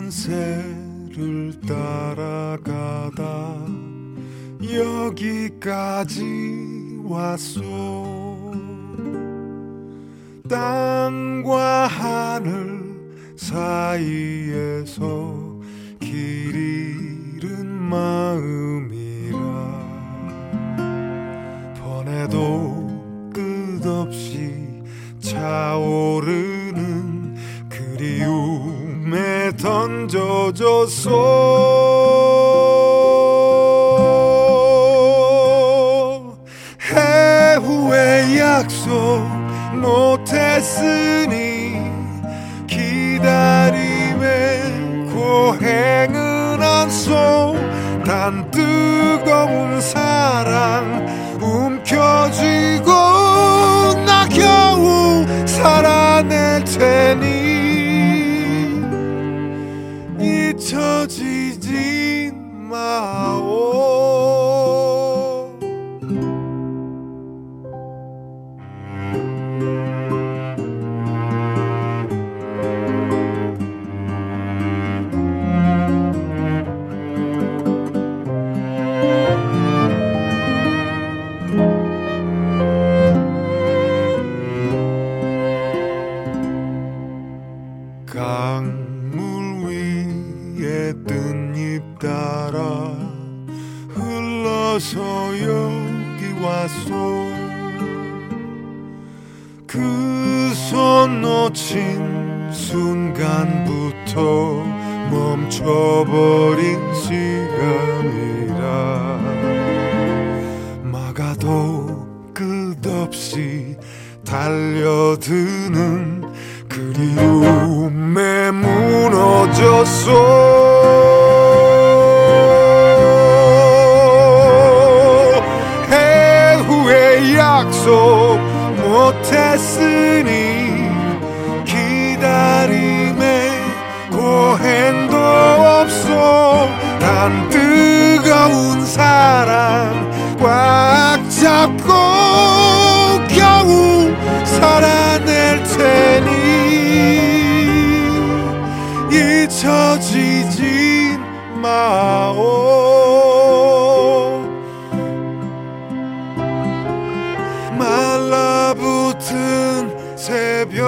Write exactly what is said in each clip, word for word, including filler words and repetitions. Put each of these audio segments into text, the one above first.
새를 따라가다 여기까지 왔소. 땅과 하늘 사이에서 길 잃은 마음이라 번에도 끝없이 차오르는 그리움에 던져줬소. 해후의 약속 못했으니 기다림의 고행은 안소. 단 뜨거운 사랑 움켜쥐고 나 겨우 살아낼 테니 잊혀지지 마오. 강물 위에 뜬 잎 따라 흘러서 여기 왔소. 그 손 놓친 순간부터 멈춰버린 시간이라 막아도 끝없이 달려드는 그리움에 무너졌소. 해후의 약속 못했으니 기다림에 고행도 없소. 단 뜨거운 사랑 꽉 잡고 겨우 살아낼 테니 잊혀지지 마오. 말라붙은 새벽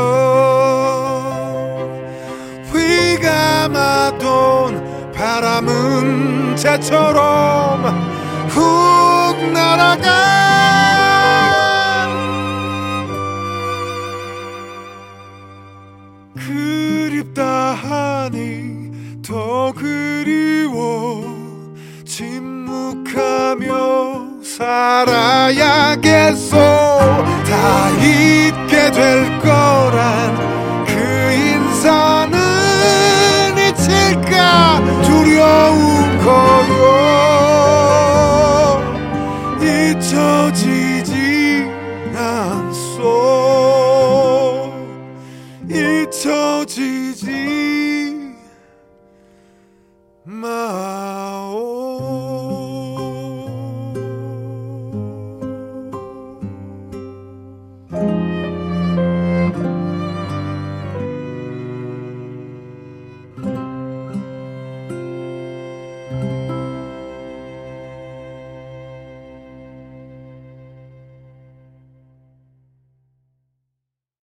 휘감아돈 바람은 새처럼 훅 날아가